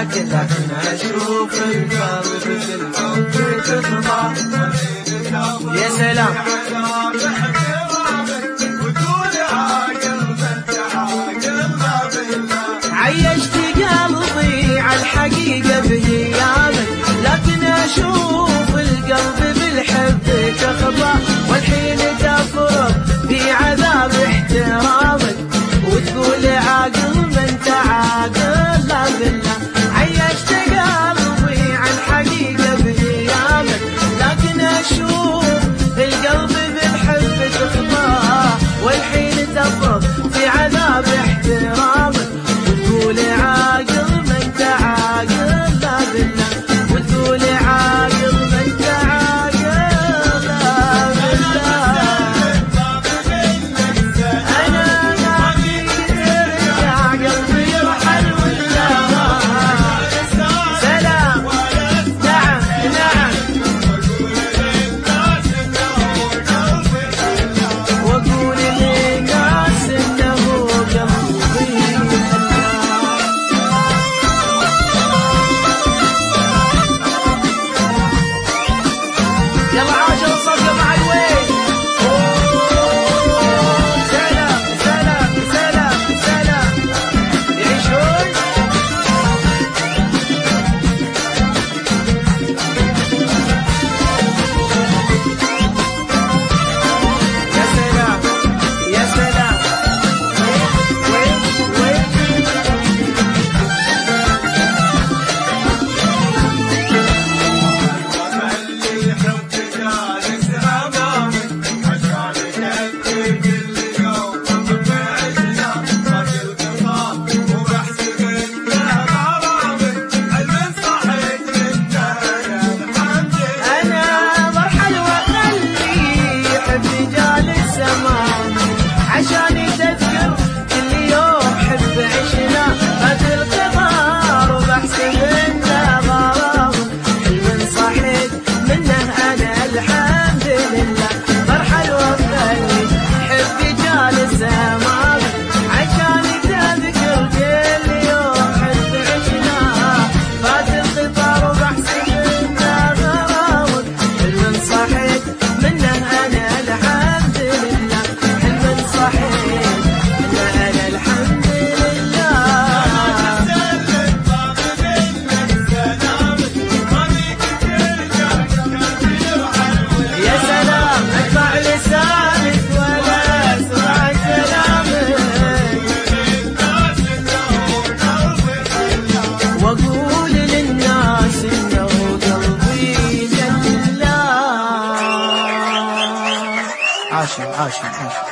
لكن أشوف القلب بالحب تخضع. يا سلام عيشت قلبي عالحقيقة بهيامك، لكن أشوف القلب بالحب تخضع. والحين تفرض في عذاب احترامك، وتقول عاقل من تعاقل لا بالله. عيشت قلبي عالحقيقة بهيامك، لكن أشوف القلب بالحب تخضع. والحين تفرض في عذاب احترامك، وتقول عاقل من تعاقل لا بالله. وتقول عاقل من تعاقل لا بالله. أنا ما يرجع قلبي يرحل ولا سلام. نعم نعم وأقول للناس إنه قلبي. يلا عاشر الصفقة مع الويل. سلام سلام سلام سلام يعيشون. يا سلام يا سلام. وين وين أنا برحل وأخلي حبي جالس أمامي، عشان تذكر كل يوم حب عشنا. فات القطار وبحسب إنه غرام، حلم صحيت منه أنا الحمد لله. برحل وأخلي حبي جالس أمامي، عشان تذكر كل يوم حب عشنا. فات القطار وبحسب إنه غرام، حلم صحيت منه أنا الحمد لله. حلم صحيت منه أنا الحمد لله. يا سلام ادفع لسانك ولا اسمع كلامك، واقول للناس انه قلبي لله. عاشر عاشر عاشر.